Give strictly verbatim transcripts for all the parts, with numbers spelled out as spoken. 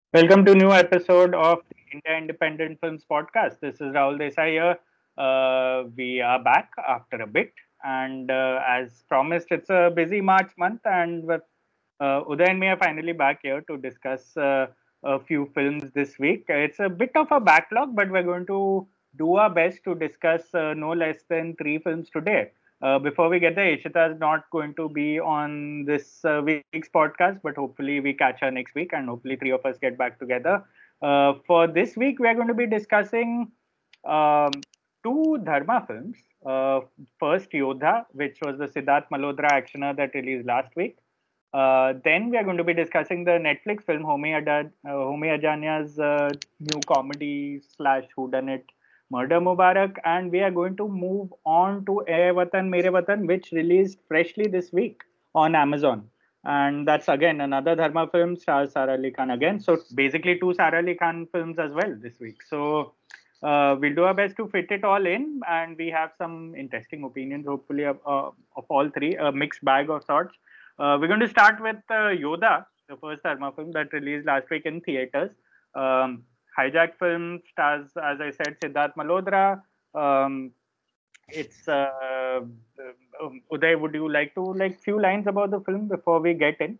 Welcome to new episode of the India Independent Films podcast. This is Rahul Desai here. Uh, we are back after a bit, and uh, as promised, it's a busy March month, and with uh, Uday and me are finally back here to discuss uh, a few films this week. It's a bit of a backlog, but we're going to do our best to discuss uh, no less than three films today. Uh, before we get there, Ishita is not going to be on this uh, week's podcast, but hopefully we catch her next week and hopefully three of us get back together. Uh, for this week, we are going to be discussing um, two Dharma films. Uh, first, Yodha, which was the Siddharth Malhotra actioner that released last week. Uh, then we are going to be discussing the Netflix film Homi, Adad, uh, Homi Ajanya's uh, new comedy slash whodunit Murder Mubarak, and we are going to move on to Air Watan Mere Watan, which released freshly this week on Amazon. And that's again another Dharma film, stars Sara Ali Khan again. So basically, two Sara Ali Khan films as well this week. So uh, we'll do our best to fit it all in, and we have some interesting opinions, hopefully, of, uh, of all three, a mixed bag of sorts. Uh, we're going to start with uh, Yoda, the first Dharma film that released last week in theaters. Um, Hijack film stars, as I said, Siddharth Malhotra. Um, it's uh, um, Uday. Would you like to like few lines about the film before we get in?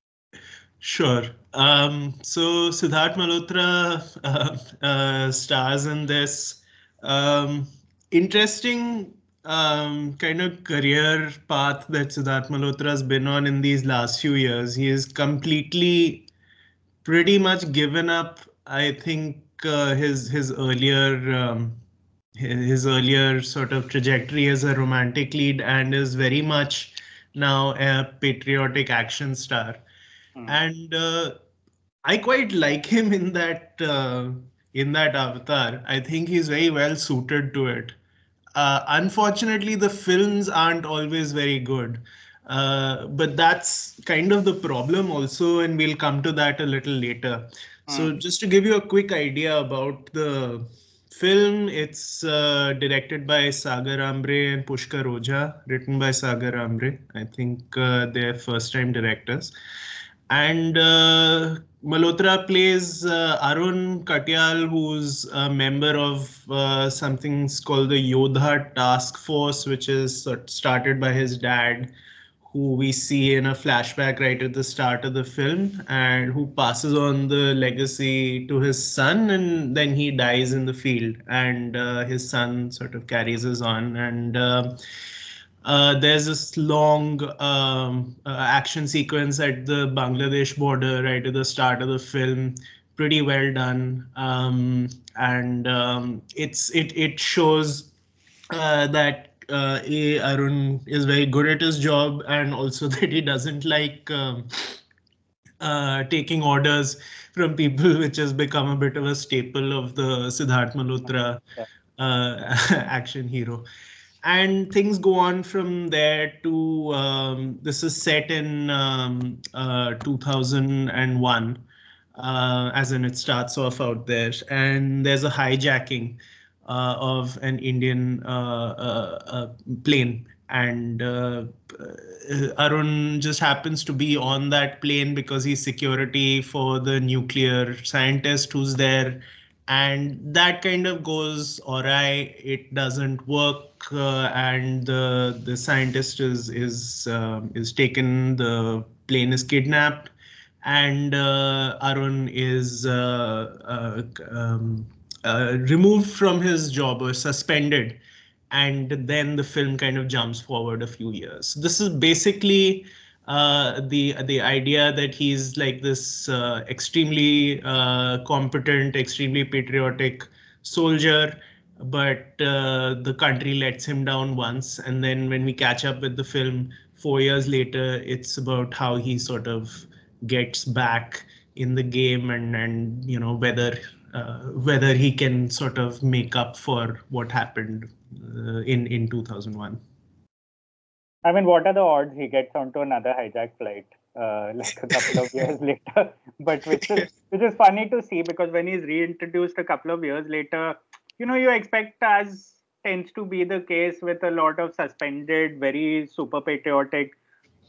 Sure. Um, so Siddharth Malhotra uh, uh, stars in this um, interesting um, kind of career path that Siddharth Malhotra has been on in these last few years. He is completely, pretty much given up. I think uh, his his earlier um, his earlier sort of trajectory as a romantic lead and is very much now a patriotic action star. Hmm. And uh, I quite like him in that uh, in that avatar. I think he's very well suited to it. Uh, unfortunately, the films aren't always very good, uh, but that's kind of the problem also, and we'll come to that a little later. So, Hmm. just to give you a quick idea about the film, it's uh, directed by Sagar Ambre and Pushkar Oja, written by Sagar Ambre. I think uh, they're first-time directors. And uh, Malhotra plays uh, Arun Katyal, who's a member of uh, something called the Yodha Task Force, which is sort- started by his dad, who we see in a flashback right at the start of the film, and who passes on the legacy to his son, and then he dies in the field, and uh, his son sort of carries us on. And uh, uh, there's this long um, uh, action sequence at the Bangladesh border right at the start of the film. Pretty well done, um, and um, it's it it shows uh, that uh, A. Arun is very good at his job, and also that he doesn't like um, uh, taking orders from people, which has become a bit of a staple of the Siddharth Malhotra Yeah. uh, action hero. And things go on from there to um, this is set in um, uh, two thousand one, uh, as in it starts off out there, and there's a hijacking uh, of an Indian uh, uh, uh, plane, and uh, uh, Arun just happens to be on that plane because he's security for the nuclear scientist who's there, and that kind of goes awry. It doesn't work, uh, and the the scientist is is um is taken. The plane is kidnapped, and uh, Arun is uh, uh, um, uh, removed from his job or suspended, and then the film kind of jumps forward a few years. This is basically uh, the the idea that he's like this uh, extremely uh, competent, extremely patriotic soldier, but uh, the country lets him down once, and then when we catch up with the film four years later, it's about how he sort of gets back in the game, and and you know whether uh, whether he can sort of make up for what happened uh, in in two thousand one. I mean, what are the odds he gets onto another hijack flight uh, like a couple of years later? But which is which is funny to see because when he's reintroduced a couple of years later, you know, you expect, as tends to be the case with a lot of suspended, very super patriotic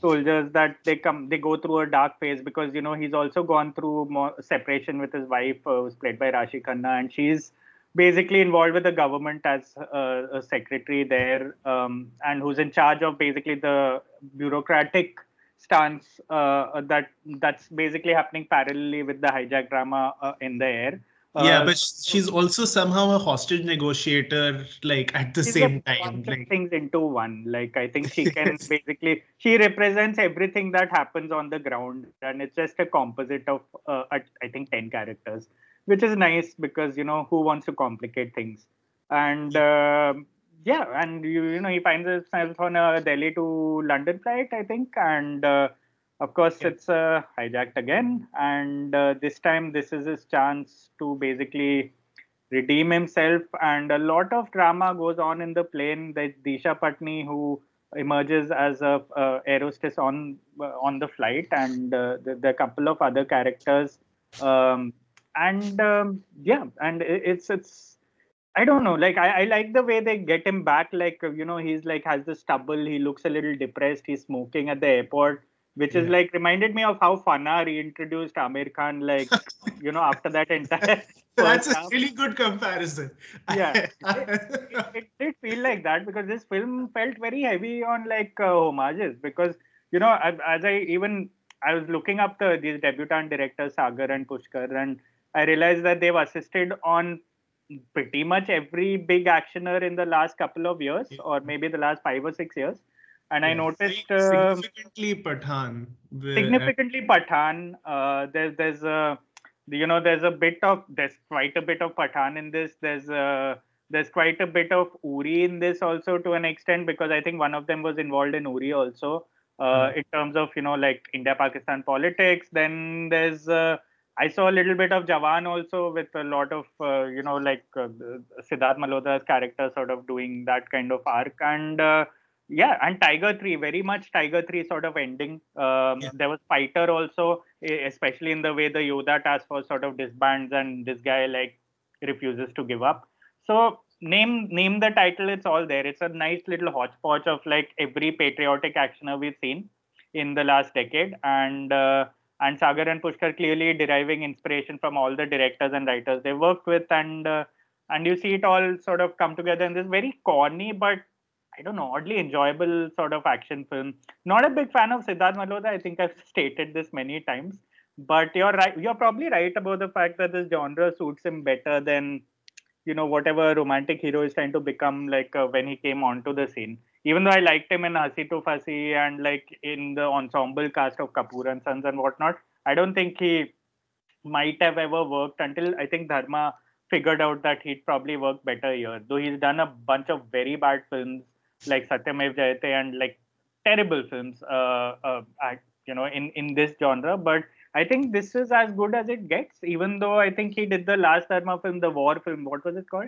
soldiers that they come they go through a dark phase because you know he's also gone through more separation with his wife, uh, who's played by Rashi Khanna, and she's basically involved with the government as uh, a secretary there, um, and who's in charge of basically the bureaucratic stance uh, that that's basically happening parallelly with the hijack drama uh, in the air. Yeah, Uh, but she's also somehow a hostage negotiator, like at the she's a same time. bunch of Like, things into one. Like I think she can basically she represents everything that happens on the ground, and it's just a composite of uh, I I think ten characters, which is nice because you know who wants to complicate things, and uh, yeah, and you you know he finds himself on a Delhi to London flight, I think, and uh, of course yeah. it's uh, hijacked again, and uh, this time this is his chance to basically redeem himself, and a lot of drama goes on in the plane. There's Disha Patni who emerges as a uh, air hostess on uh, on the flight, and uh, there, there are a couple of other characters, um, and um, yeah, and it, it's it's I don't know. Like I, I like the way they get him back. Like uh, you know, he's like has the stubble. He looks a little depressed. He's smoking at the airport, which is Yeah. like reminded me of how Fana reintroduced Amir Khan. Like you know, after that entire That's first a half. really good comparison. Yeah, it, it, it did feel like that because this film felt very heavy on like uh, homages. Because you know, as, as I even I was looking up the these debutant directors Sagar and Pushkar, and I realized that they've assisted on pretty much every big actioner in the last couple of years, or maybe the last five or six years. And I Yeah, noticed sig- uh, significantly Pathan. where- significantly Pathan. Uh, there's there's a you know there's a bit of there's quite a bit of Pathan in this. There's uh, there's quite a bit of Uri in this also to an extent because I think one of them was involved in Uri also uh, uh, in terms of you know like India Pakistan politics. Then there's uh, I saw a little bit of Jawan also with a lot of uh, you know like uh, Siddharth Malhotra's character sort of doing that kind of arc and. Uh, yeah, and Tiger three, very much Tiger three sort of ending. Um, yeah. there was Fighter also, e- especially in the way the Yoda task force sort of disbands and this guy like refuses to give up. So name name the title, it's all there. It's a nice little hodgepodge of like every patriotic actioner we've seen in the last decade, and uh, and Sagar and Pushkar clearly deriving inspiration from all the directors and writers they worked with, and uh, and you see it all sort of come together in this very corny but I don't know, oddly enjoyable sort of action film. Not a big fan of Siddharth Malhotra. I think I've stated this many times, but you're right. You're probably right about the fact that this genre suits him better than you know whatever romantic hero is trying to become. Like uh, when he came onto the scene, even though I liked him in Hasi to Fasi and like in the ensemble cast of Kapoor and Sons and whatnot, I don't think he might have ever worked until I think Dharma figured out that he'd probably work better here. Though he's done a bunch of very bad films like Satyamev Jayate and like terrible films, uh, uh, at, you know, in in this genre. But I think this is as good as it gets. Even though I think he did the last Dharma film, the war film. What was it called?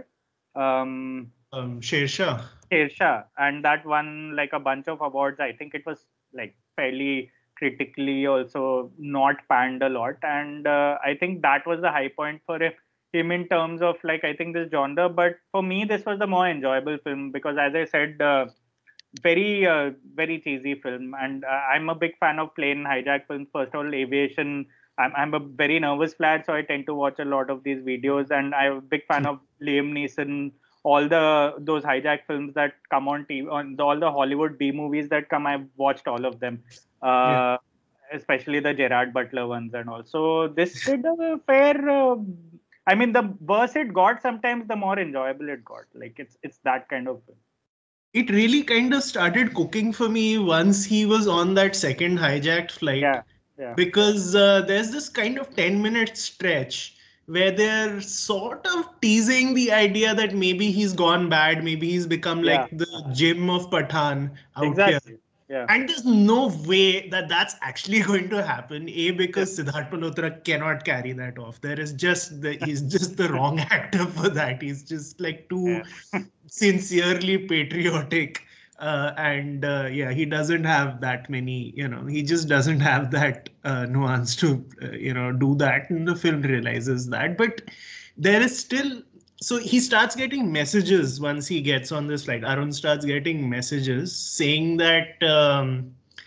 Um, Um, Sher Shah. Sher Shah, and that won like a bunch of awards. I think it was like fairly critically also not panned a lot, and uh, I think that was the high point for him in terms of like I think this genre. But for me, this was the more enjoyable film because, as I said, uh, very uh, very cheesy film, and uh, I'm a big fan of plane hijack films. First of all, aviation. I'm I'm a very nervous lad, so I tend to watch a lot of these videos, and I'm a big fan of Liam Neeson. All the those hijack films that come on T V, on the, all the Hollywood B movies that come, I've watched all of them, Yeah. uh, especially the Gerard Butler ones and all. So this did a fair. Uh, I mean, the worse it got, sometimes the more enjoyable it got. Like it's it's that kind of film. It really kind of started cooking for me once he was on that second hijacked flight Yeah, yeah, because uh, there's this kind of ten minute stretch where they're sort of teasing the idea that maybe he's gone bad, maybe he's become yeah. like the Jim of Pathan out here. Exactly. Yeah. And there's no way that that's actually going to happen. A, Yeah. because Siddharth Malhotra cannot carry that off. There is just the he's just the wrong actor for that. He's just like too Yeah. sincerely patriotic. Uh, and uh, yeah, he doesn't have that many, you know, he just doesn't have that uh, nuance to, uh, you know, do that. And the film realizes that. But there is still, so he starts getting messages once he gets on this flight. Arun starts getting messages saying that um,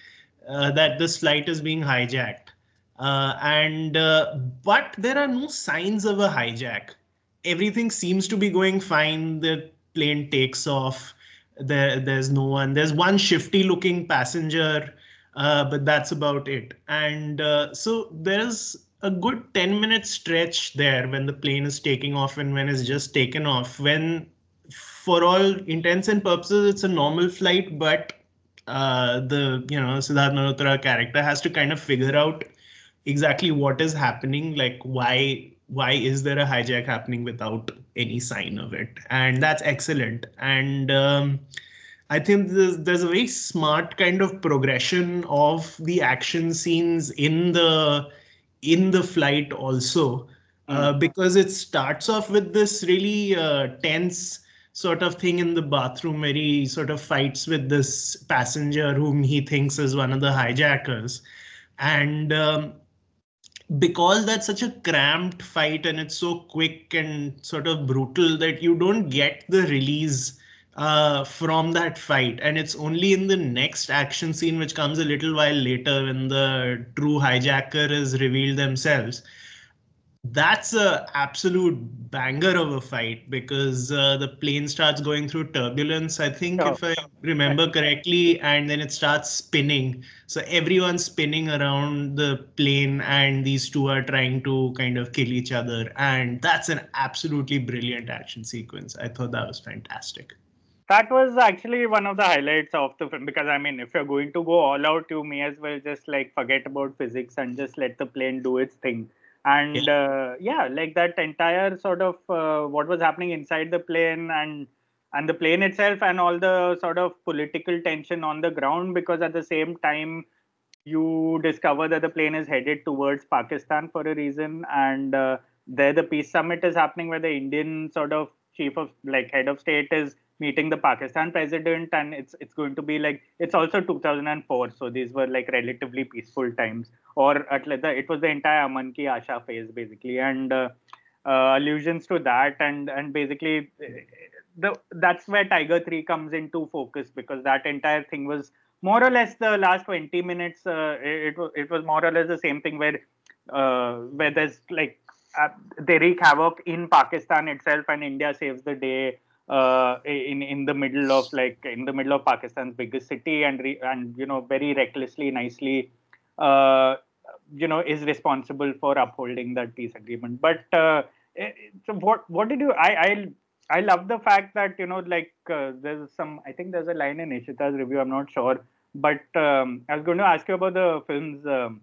uh, that this flight is being hijacked. Uh, and uh, but there are no signs of a hijack. Everything seems to be going fine. The plane takes off. There, there's no one. There's one shifty-looking passenger, uh, but that's about it. And uh, so there's a good ten minute stretch there when the plane is taking off and when it's just taken off, when for all intents and purposes it's a normal flight, but uh, the you know Siddharth Malhotra character has to kind of figure out exactly what is happening, like why why is there a hijack happening without any sign of it, and that's excellent. And um, I think there's, there's a very smart kind of progression of the action scenes in the in the flight also, uh, Mm. because it starts off with this really uh, tense sort of thing in the bathroom where he sort of fights with this passenger whom he thinks is one of the hijackers. And um, because that's such a cramped fight and it's so quick and sort of brutal that you don't get the release uh, from that fight. And it's only in the next action scene, which comes a little while later when the true hijacker is revealed themselves. That's a absolute banger of a fight, because uh, the plane starts going through turbulence, I think, Oh. if I remember correctly, and then it starts spinning. So everyone's spinning around the plane and these two are trying to kind of kill each other. And that's an absolutely brilliant action sequence. I thought that was fantastic. That was actually one of the highlights of the film, because I mean, if you're going to go all out, you may as well just like forget about physics and just let the plane do its thing. And Yeah. uh, yeah, like that entire sort of uh, what was happening inside the plane, and and the plane itself, and all the sort of political tension on the ground, because at the same time you discover that the plane is headed towards Pakistan for a reason, and uh, there the peace summit is happening where the Indian sort of chief of like head of state is meeting the Pakistan president, and it's it's going to be like, it's also two thousand four, so these were like relatively peaceful times, or at least the, it was the entire Aman Ki Asha phase basically, and uh, uh, allusions to that, and and basically the that's where Tiger three comes into focus, because that entire thing was more or less the last twenty minutes. Uh, it, it was more or less the same thing where uh, where there's like uh, they wreak havoc in Pakistan itself, and India saves the day uh, in in the middle of like in the middle of Pakistan's biggest city, and re, and you know very recklessly, nicely, uh, you know is responsible for upholding that peace agreement. But uh, so what what did you? I I I love the fact that you know like uh, there's some, I think there's a line in Ishita's review, I'm not sure, but um, I was going to ask you about the film's um,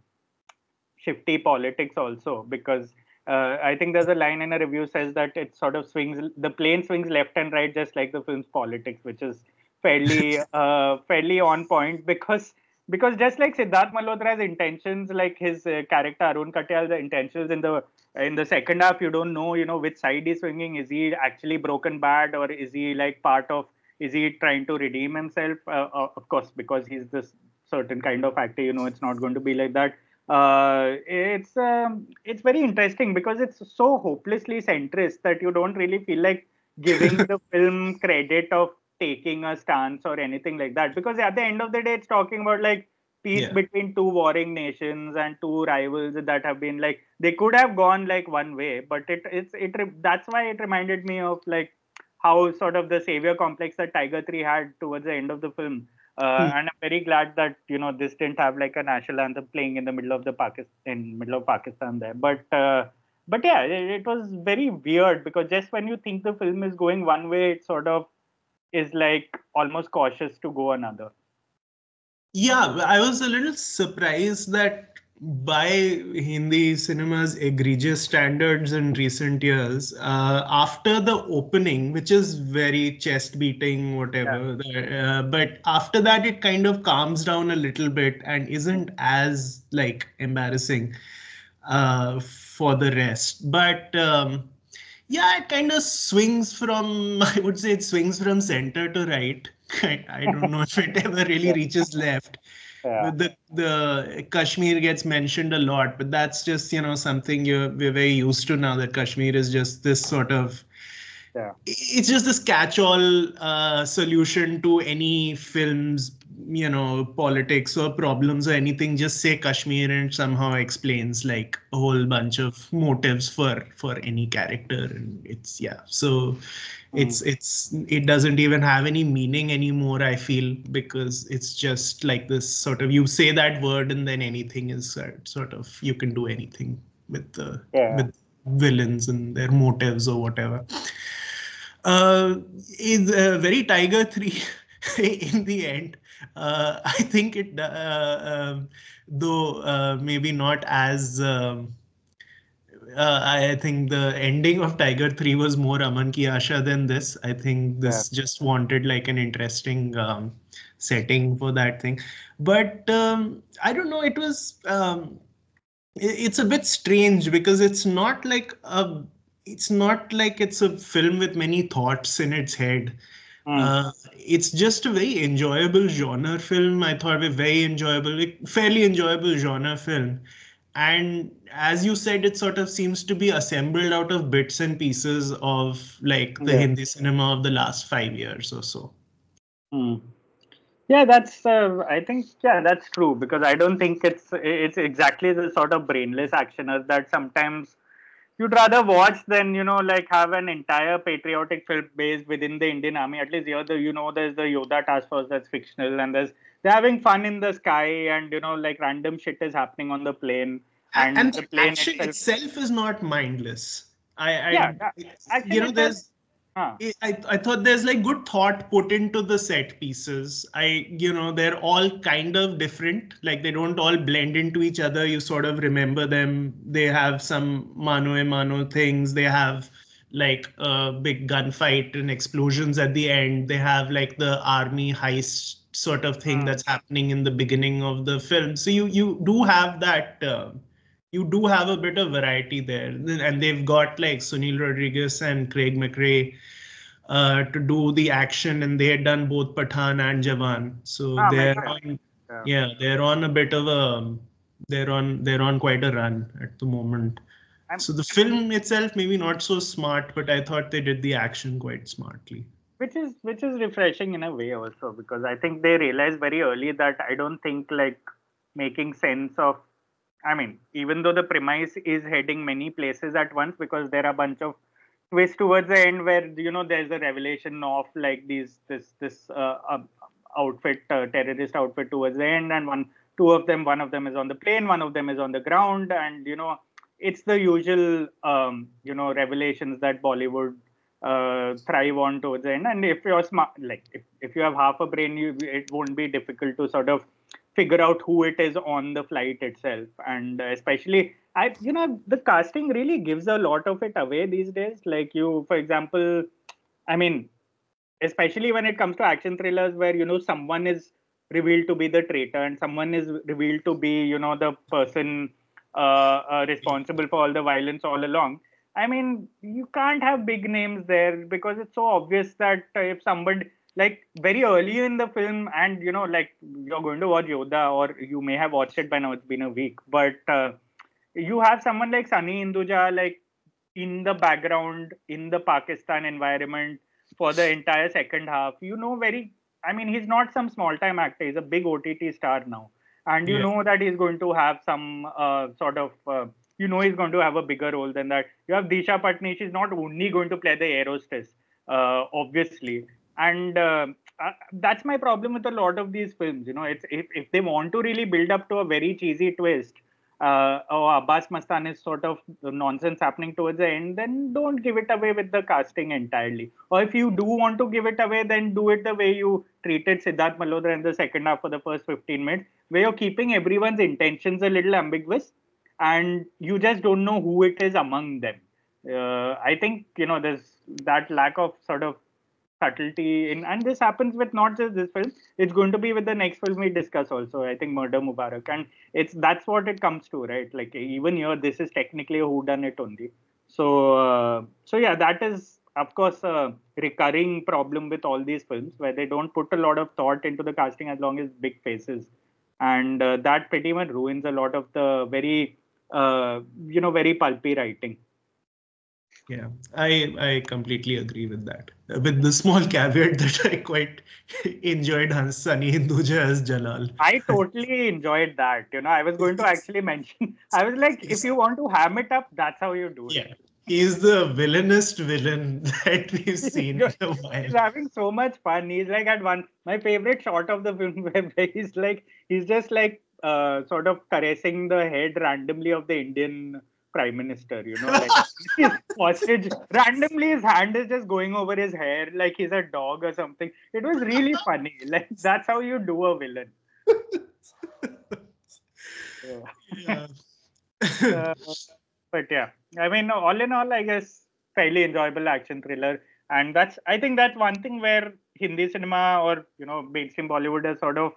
shifty politics also, because uh, I think there's a line in a review says that it sort of swings, the plane swings left and right just like the film's politics, which is fairly uh, fairly on point, because because just like Siddharth Malhotra's intentions, like his uh, character Arun Katyal, the intentions in the in the second half, you don't know, you know, which side he's swinging. Is he actually broken bad, or is he like part of? Is he trying to redeem himself? Uh, uh, of course, because he's this certain kind of actor, you know, it's not going to be like that. Uh, it's um, it's very interesting because it's so hopelessly centrist that you don't really feel like giving the film credit of taking a stance or anything like that, because at the end of the day it's talking about like peace Yeah. between two warring nations and two rivals that have been like, they could have gone like one way, but it it's it that's why it reminded me of like how sort of the savior complex that Tiger three had towards the end of the film. Uh, Hmm. and I'm very glad that you know this didn't have like a national anthem playing in the middle of the Pakistan, in middle of Pakistan there. But uh, but yeah, it, it was very weird, because just when you think the film is going one way, it sort of is like almost cautious to go another. Yeah, I was a little surprised that by Hindi cinema's egregious standards in recent years, uh, after the opening, which is very chest beating, whatever, uh, but after that, it kind of calms down a little bit and isn't as like embarrassing uh, for the rest. But um, yeah, it kind of swings from, I would say it swings from center to right. I, I don't know if it ever really Yeah. reaches left. Yeah. But the the Kashmir gets mentioned a lot, but that's just, you know, something you we're very used to now, that Kashmir is just this sort of Yeah. It's just this catch-all uh, solution to any film's, you know, politics or problems or anything. Just say Kashmir and somehow explains like a whole bunch of motives for for any character, and it's yeah. So it's Mm. it's it doesn't even have any meaning anymore, I feel, because it's just like this sort of, you say that word and then anything is sort sort of, you can do anything with the Yeah. with villains and their motives or whatever. Uh, is uh, very Tiger three in the end. Uh, I think it, uh, um, though uh, maybe not as. Um, uh, I think the ending of Tiger three was more Aman Ki Asha than this. I think Yeah. this just wanted like an interesting um, setting for that thing. But um, I don't know, it was. Um, it's a bit strange because it's not like a it's not like it's a film with many thoughts in its head. Mm. Uh, it's just a very enjoyable genre film. I thought a very enjoyable, like, fairly enjoyable genre film. And as you said, it sort of seems to be assembled out of bits and pieces of like the Yeah. Hindi cinema of the last five years or so. Mm. Yeah, that's. Uh, I think yeah, that's true because I don't think it's it's exactly the sort of brainless actioners that sometimes you'd rather watch than you know like have an entire patriotic film based within the Indian Army. At least here, the you know there's the Yoda Task Force that's fictional, and there's they're having fun in the sky, and you know like random shit is happening on the plane, A- and And the the plane action itself. itself is not mindless. I, Yeah, I, yeah. you Action know, itself. there's Huh. I, I thought there's like good thought put into the set pieces. I, you know, they're all kind of different. Like they don't all blend into each other. You sort of remember them. They have some mano a mano things. They have like a big gunfight and explosions at the end. They have like the army heist sort of thing Hmm. that's happening in the beginning of the film. So you you do have that. Uh, you do have a bit of variety there, and they've got like Sunil Rodriguez and Craig McRae uh, to do the action, and they had done both Pathan and Jawan. So Ah, makes they're sense. on, Yeah. yeah, they're on a bit of a, they're on, they're on quite a run at the moment. I'm, So the film itself maybe not so smart, but I thought they did the action quite smartly. which is which is refreshing in a way also because I think they realized very early that I don't think like making sense of I mean even though the premise is heading many places at once because there are a bunch of twists towards the end where you know there's a revelation of like these this this uh, uh, outfit uh, terrorist outfit towards the end and one two of them one of them is on the plane one of them is on the ground and you know it's the usual um, you know revelations that Bollywood uh, thrive on towards the end. And if you're smart, like if, if you have half a brain, you it won't be difficult to sort of figure out who it is on the flight itself. And uh, especially, I you know the casting really gives a lot of it away these days. Like you, for example, I mean, especially when it comes to action thrillers where you know someone is revealed to be the traitor and someone is revealed to be you know the person uh, uh, responsible for all the violence all along. I mean you can't have big names there because it's so obvious that uh, if somebody like very early in the film and you know like you're going to watch Yoda or you may have watched it by now, it's been a week, but uh, you have someone like Sunny Induja like in the background in the Pakistan environment for the entire second half. You know, very, I mean, he's not some small time actor, he's a big O T T star now. And you Yeah. know that he's going to have some uh, sort of, uh, you know, he's going to have a bigger role than that. You have Disha Patni, she's not only going to play the air hostess, uh, obviously. And uh, uh, that's my problem with a lot of these films. You know, it's if, if they want to really build up to a very cheesy twist, uh, oh, Abbas Mastan is sort of nonsense happening towards the end, then don't give it away with the casting entirely. Or if you do want to give it away, then do it the way you treated Siddharth Malhotra in the second half for the first fifteen minutes, where you're keeping everyone's intentions a little ambiguous and you just don't know who it is among them. Uh, I think, you know, there's that lack of sort of subtlety in, and this happens with not just this film, it's going to be with the next film we discuss also, I think Murder Mubarak. And it's that's what it comes to, right? Like even here this is technically a whodunit only. So uh, so yeah, that is of course a recurring problem with all these films where they don't put a lot of thought into the casting as long as big faces, and uh, that pretty much ruins a lot of the very uh, you know very pulpy writing. Yeah, I I completely agree with that. With the small caveat that I quite enjoyed Hans Sunny Hinduja as Jalal. I totally enjoyed that. You know, I was going to actually mention, I was like, if He's- you want to ham it up, that's how you do it. yeah, he's the villainest villain that we've He's seen good. in a while. He's having so much fun. He's like at one, my favorite shot of the film where where he's like, he's just like uh, sort of caressing the head randomly of the Indian prime minister, you know, like his ostrich, randomly his hand is just going over his hair like he's a dog or something. It was really funny. Like, that's how you do a villain. Yeah. Yeah. Uh, but yeah, I mean, all in all, I guess fairly enjoyable action thriller, and that's I think that's one thing where Hindi cinema or you know mainstream Bollywood has sort of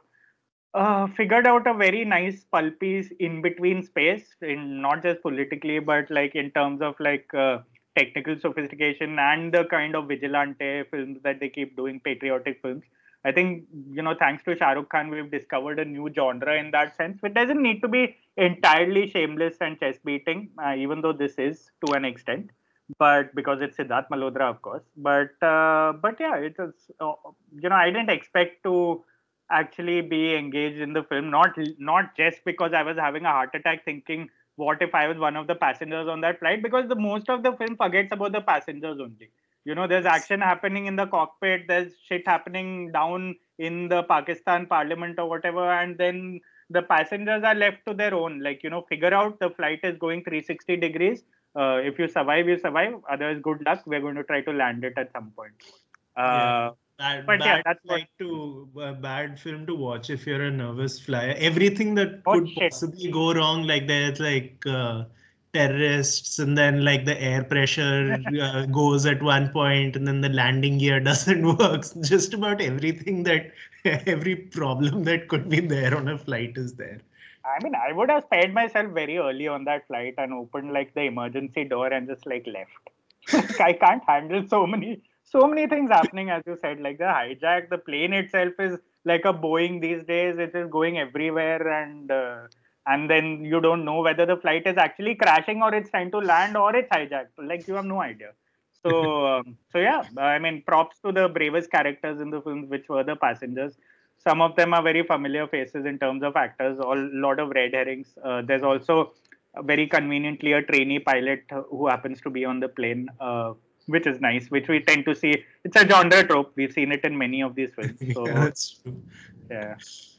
uh, figured out a very nice pulpy in between space, in not just politically, but like in terms of like uh, technical sophistication and the kind of vigilante films that they keep doing, patriotic films. I think you know, thanks to Shah Rukh Khan, we've discovered a new genre in that sense. It doesn't need to be entirely shameless and chest beating, uh, even though this is to an extent. But because it's Siddharth Malhotra, of course. But uh, but yeah, it was. Uh, you know, I didn't expect to actually be engaged in the film, not not just because I was having a heart attack thinking what if I was one of the passengers on that flight, because the most of the film forgets about the passengers only. You know, there's action happening in the cockpit, there's shit happening down in the Pakistan parliament or whatever, and then the passengers are left to their own, like, you know, figure out the flight is going three hundred sixty degrees. Uh, if you survive, you survive, otherwise good luck, we're going to try to land it at some point. Yeah, uh, bad but yeah, bad that's what. flight to uh, bad film to watch if you're a nervous flyer. Everything that Oh could shit. possibly go wrong, like there's like uh, terrorists, and then like the air pressure uh, goes at one point, and then the landing gear doesn't work. Just about everything that every problem that could be there on a flight is there. I mean, I would have spared myself very early on that flight and opened like the emergency door and just like left. Like, I can't handle so many, so many things happening, as you said. Like the hijack, the plane itself is like a Boeing these days. It is going everywhere, and uh, and then you don't know whether the flight is actually crashing or it's trying to land or it's hijacked. Like you have no idea. So, um, so yeah, I mean, props to the bravest characters in the films, which were the passengers. Some of them are very familiar faces in terms of actors. A lot of red herrings. Uh, there's also very conveniently a trainee pilot who happens to be on the plane, uh, which is nice. Which we tend to see. It's a genre trope. We've seen it in many of these films. Yeah, So that's true. yeah.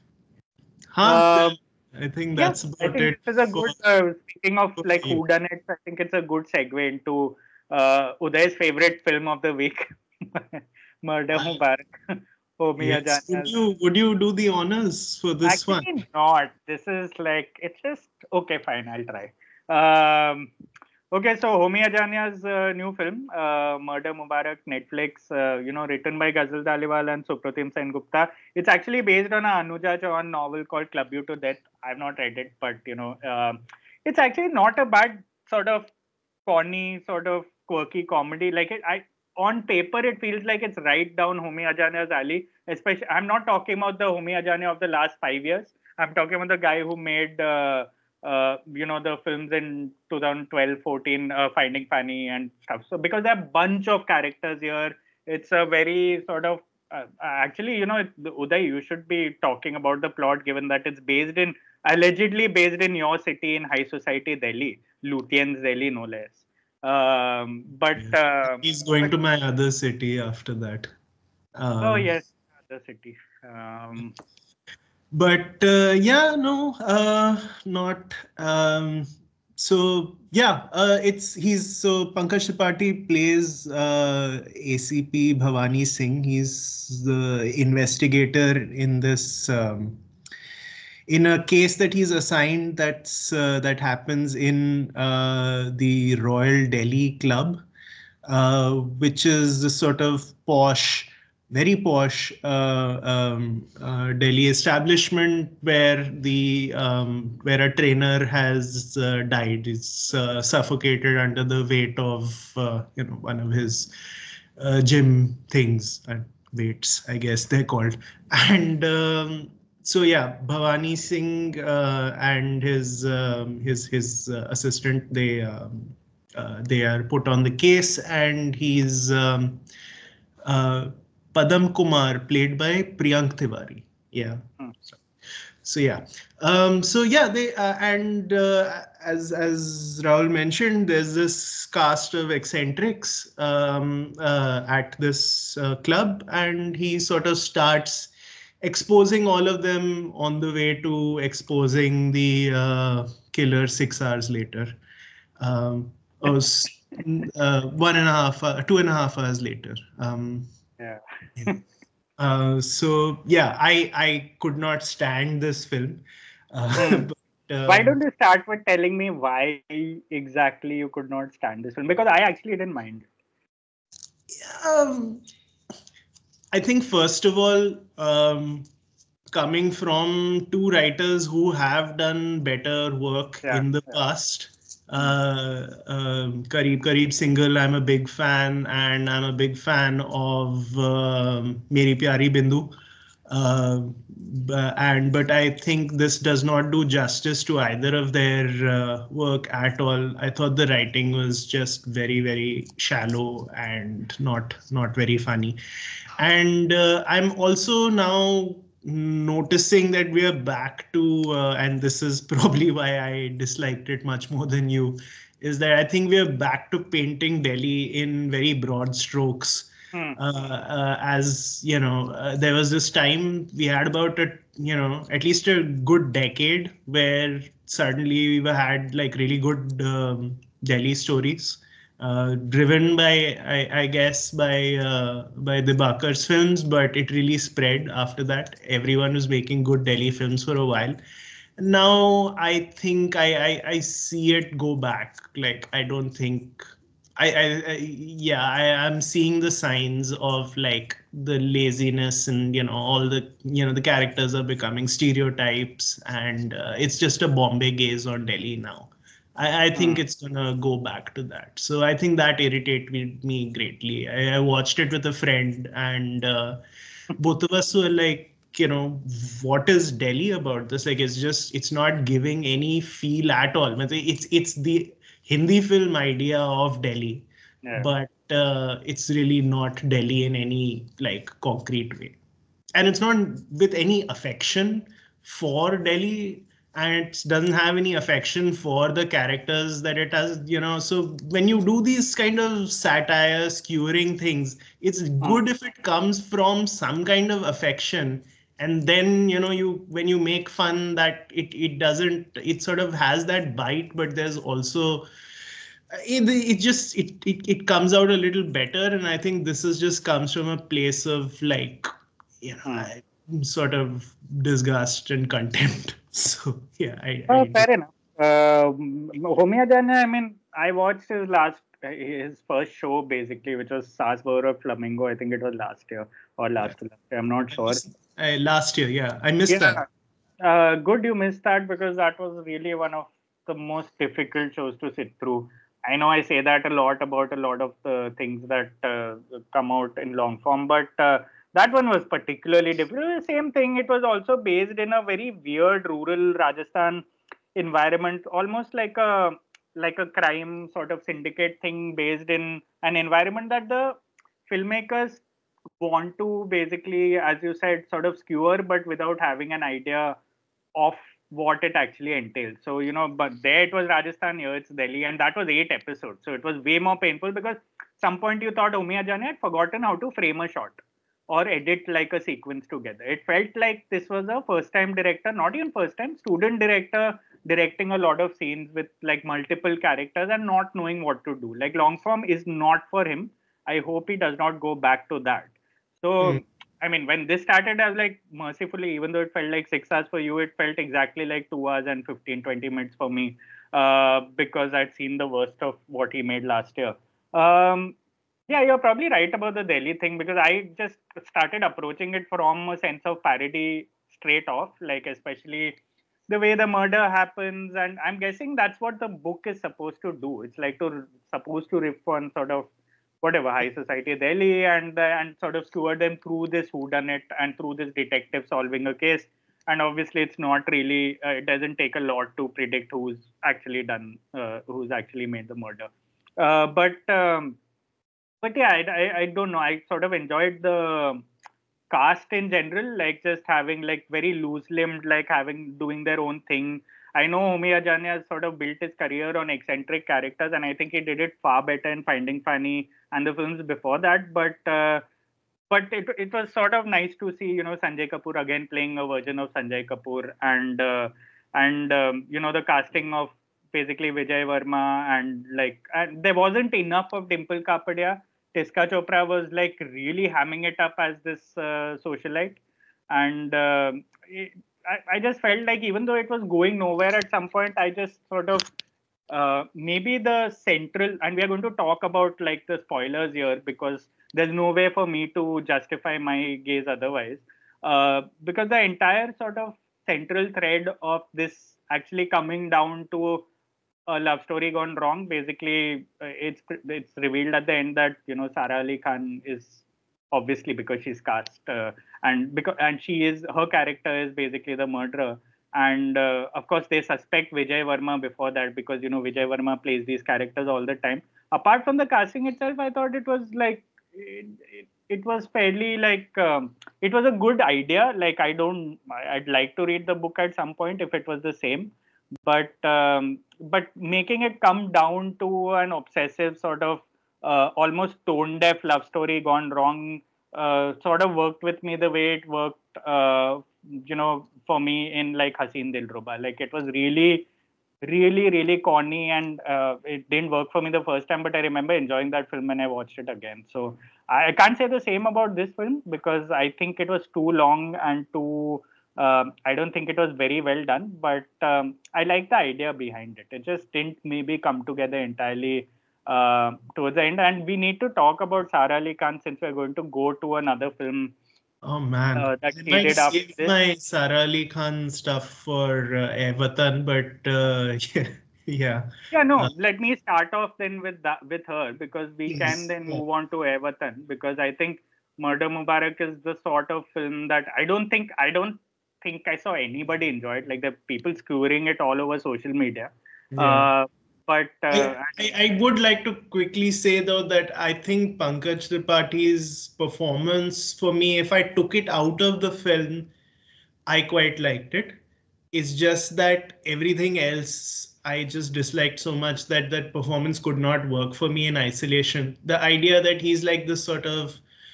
Huh? Um, I think yeah, that's I about think it this is a for, good. Uh, speaking of for like me. whodunits, I think it's a good segue into uh, Uday's favorite film of the week, Murder Mubarak. Homi Yes. Would Ajania's. you would you do the honors for this one? Actually, not. This is like it's just okay. Fine, I'll try. Um, okay, so Homi Ajania's uh, new film, uh, Murder Mubarak, Netflix. Uh, you know, written by Ghazal Dhaliwal and Supratim Sen Gupta. It's actually based on a Anuja Chauhan novel called Club You to Death. I've not read it, but you know, um, it's actually not a bad sort of funny, sort of quirky comedy. Like it, I on paper, it feels like it's right down Homi Ajania's alley. Especially, I'm not talking about the Homi Ajania of the last five years. I'm talking about the guy who made, uh, uh, you know, the films in twenty twelve, fourteen, uh, Finding Fanny and stuff. So because there are a bunch of characters here, it's a very sort of uh, actually, you know, it- Uday, you should be talking about the plot, given that it's based in allegedly based in your city in high society Delhi, Lutyens Delhi, no less. Um, but Yeah. uh, He's going but to my other city after that. oh Um, yes, other city. Um, but uh, yeah, no, uh, not. Um, so yeah, uh, it's he's so Pankaj Tripathi plays uh, A C P Bhavani Singh. He's the investigator in this. Um, in a case that he's assigned that's uh, that happens in uh, the Royal Delhi Club, uh, which is the sort of posh, very posh uh, um, uh, Delhi establishment where the um, where a trainer has uh, died. He's uh, suffocated under the weight of uh, you know one of his uh, gym things and weights, I guess they're called, and. Um, so yeah, Bhavani Singh uh, and his um, his his uh, assistant, they um, uh, they are put on the case, and he's um, uh, Padam Kumar, played by Priyank Tiwari. Yeah. Hmm. So yeah, um, so yeah, they uh, and uh, as as Rahul mentioned, there's this cast of eccentrics um, uh, at this uh, club, and he sort of starts exposing all of them on the way to exposing the uh, killer six hours later. Um, or s- uh, one and a half, uh, two and a half hours later. Um, Yeah. yeah. Uh, so yeah, I I could not stand this film. Uh, Hmm. but, Why um, don't you start with telling me why exactly you could not stand this film? Because I actually didn't mind. um, I think first of all, um, coming from two writers who have done better work Yeah. in the Yeah. past. Hmm. Uh, um, Kareeb Kareeb Singhal, I'm a big fan, and I'm a big fan of um Meri Pyari Bindu. Uh, b- and but I think this does not do justice to either of their uh, work at all. I thought the writing was just very, very shallow and not not very funny. And uh, I'm also now noticing that we are back to, uh, and this is probably why I disliked it much more than you, is that I think we are back to painting Delhi in very broad strokes. Hmm. Uh, uh, as you know, uh, there was this time we had about a, you know, at least a good decade where suddenly we had like really good um, Delhi stories, uh, driven by, I, I guess, by uh, by the Bakar's films, but it really spread after that. Everyone was making good Delhi films for a while. Now I think I, I, I see it go back. Like I don't think I, I, I yeah, I am seeing the signs of like the laziness, and you know all the, you know, the characters are becoming stereotypes, and uh, it's just a Bombay gaze on Delhi now. I, I think Hmm. it's gonna go back to that. So I think that irritated me, me greatly. I, I watched it with a friend, and uh, both of us were like, you know, what is Delhi about this? Like, it's just, it's not giving any feel at all. Matlab, It's it's the Hindi film idea of Delhi, Yeah. but uh, it's really not Delhi in any like concrete way, and it's not with any affection for Delhi, and it doesn't have any affection for the characters that it has, you know. So when you do these kind of satire skewering things, it's Hmm. good if it comes from some kind of affection, and then you know, you when you make fun, that it it doesn't, it sort of has that bite, but there's also it, it just it, it it comes out a little better. And I think this is just comes from a place of like, you know, Hmm. I, sort of disgust and contempt. So yeah, I, Oh, I fair enough. Um, Homia Janya, I mean, I watched his last, his first show basically, which was Saas Bahur of Flamingo. I think it was last year or yeah, last to last year. I'm not I sure. missed, I, last year, yeah, I missed Yeah. that. Uh, good you missed that because that was really one of the most difficult shows to sit through. I know I say that a lot about a lot of the things that uh, come out in long form, but uh, that one was particularly difficult. Same thing, it was also based in a very weird rural Rajasthan environment, almost like a like a crime sort of syndicate thing based in an environment that the filmmakers want to basically, as you said, sort of skewer, but without having an idea of what it actually entails. So, you know, but there it was Rajasthan, here it's Delhi, and that was eight episodes. So it was way more painful because some point you thought Umia Jani had forgotten how to frame a shot or edit like a sequence together. It felt like this was a first time director, not even first time, student director directing a lot of scenes with like multiple characters and not knowing what to do. Like long form is not for him. I hope he does not go back to that. Hmm. So I mean, when this started, I was like, mercifully, even though it felt like six hours for you, it felt exactly like two hours and fifteen, twenty minutes for me uh, because I'd seen the worst of what he made last year. Um, yeah, you're probably right about the Delhi thing because I just started approaching it from a sense of parody straight off, like, especially the way the murder happens. And I'm guessing that's what the book is supposed to do. It's like to supposed to riff on sort of whatever high society Delhi and uh, and sort of skewer them through this whodunit and through this detective solving a case. And obviously, it's not really. Uh, it doesn't take a lot to predict who's actually done, uh, who's actually made the murder. Uh, but um, but yeah, I, I I don't know. I sort of enjoyed the cast in general, like just having like very loose-limbed, like having doing their own thing. I know Homi Ajania has sort of built his career on eccentric characters, and I think he did it far better in Finding Fanny and the films before that. But uh, but it it was sort of nice to see, you know, Sanjay Kapoor again playing a version of Sanjay Kapoor, and uh, and um, you know, the casting of basically Vijay Varma, and like and there wasn't enough of Dimple Kapadia. Tiska Chopra was like really hamming it up as this uh, socialite, and um it, I, I just felt like even though it was going nowhere at some point, I just sort of uh, maybe the central, and we are going to talk about like the spoilers here because there's no way for me to justify my gaze otherwise. Uh, because the entire sort of central thread of this actually coming down to a love story gone wrong. Basically, uh, it's it's revealed at the end that, you know, Sara Ali Khan is obviously, because she's cast, uh, and because and she is her character is basically the murderer. And uh, of course, they suspect Vijay Varma before that because, you know, Vijay Varma plays these characters all the time. Apart from the casting itself, I thought it was like it, it, it was fairly like um, it was a good idea. Like I don't, I'd like to read the book at some point if it was the same, but um, but making it come down to an obsessive sort of uh, almost tone deaf love story gone wrong uh, sort of worked with me the way it worked, uh, you know, for me in like Haseen Dilruba. Like it was really, really, really corny, and uh, it didn't work for me the first time. But I remember enjoying that film when I watched it again. So I, I can't say the same about this film because I think it was too long and too. Um, I don't think it was very well done, but um, I like the idea behind it. It just didn't maybe come together entirely uh, towards the end. And we need to talk about Sara Ali Khan since we're going to go to another film Oh man, uh, that I she might did after save this. my Sara Ali Khan stuff for uh, Everton, but uh, yeah, Yeah, uh, no, let me start off then with that with her because we can please. then Yeah. move on to Everton because I think Murder Mubarak is the sort of film that I don't think I don't think I saw anybody enjoy it. Like the people skewering it all over social media. Yeah. Uh, but uh, I, I, I would like to quickly say though that I think Pankaj Tripaঠি's performance for me, if I took it out of the film, I quite liked it. It's just that everything else I just disliked so much that that performance could not work for me in isolation. The idea that he's like this sort of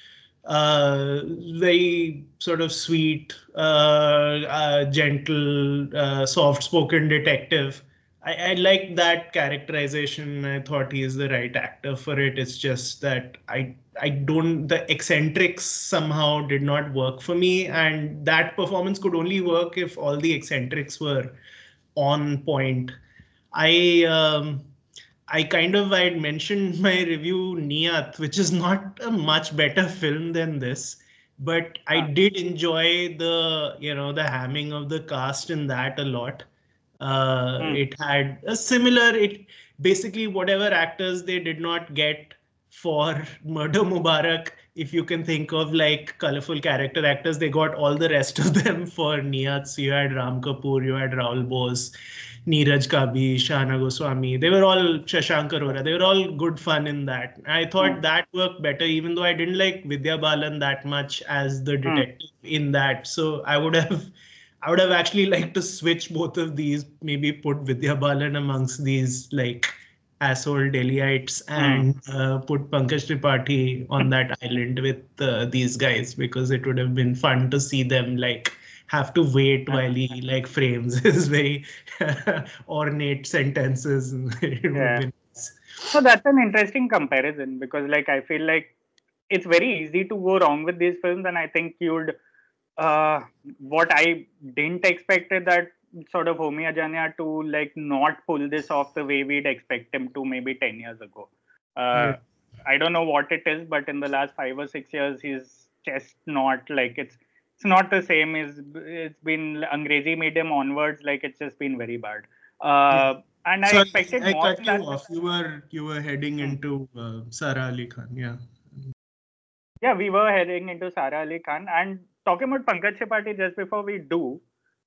uh, very sort of sweet, uh, uh, gentle, uh, soft-spoken detective. I, I like that characterization. I thought he is the right actor for it. It's just that I I don't the eccentrics somehow did not work for me, and that performance could only work if all the eccentrics were on point. I um, I kind of I had mentioned my review Niyat, which is not a much better film than this, but I uh, did enjoy the you know the hamming of the cast in that a lot. Uh, hmm, it had a similar it basically whatever actors they did not get for Murder Mubarak. If you can think of like colorful character actors, they got all the rest of them for Niyat. So you had Ram Kapoor, you had Rahul Bose, Neeraj Kabi, Shana Goswami. They were all Shashank Arora. They were all good fun in that. I hmm, thought that worked better, even though I didn't like Vidya Balan that much as the hmm. detective in that. So I would have, I would have actually liked to switch both of these. Maybe put Vidya Balan amongst these like asshole Delhiites Hmm. and uh, put Pankaj Tripathi on that island with uh, these guys because it would have been fun to see them like have to wait while he like frames his very ornate sentences. It would have Yeah. been nice. So that's an interesting comparison because, like, I feel like it's very easy to go wrong with these films, and I think you'd. Uh, what I didn't expect is that sort of Homi Ajania to like not pull this off the way we'd expect him to maybe ten years ago. Yeah. Uh, I don't know what it is, but in the last five or six years, he's just not like it's it's not the same. Is it's been Angrezi medium onwards, like it's just been very bad. Yeah. Uh, and I Sorry, expected I more cut than you that. off. You were you were heading Hmm. into uh, Sara Ali Khan. Yeah. Yeah, we were heading into Sara Ali Khan and talking about Pankaj Tripathi just before we do.